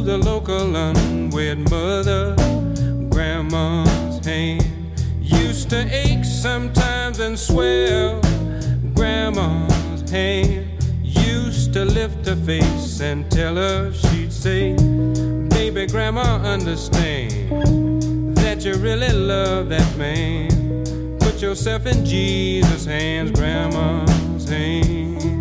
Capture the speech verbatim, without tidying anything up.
the local unwed mother. Grandma's hand used to ache sometimes and swell. Grandma's hand used to lift her face and tell her, she'd say, baby, Grandma, understand that you really love that man. Put yourself in Jesus' hands, Grandma's hands.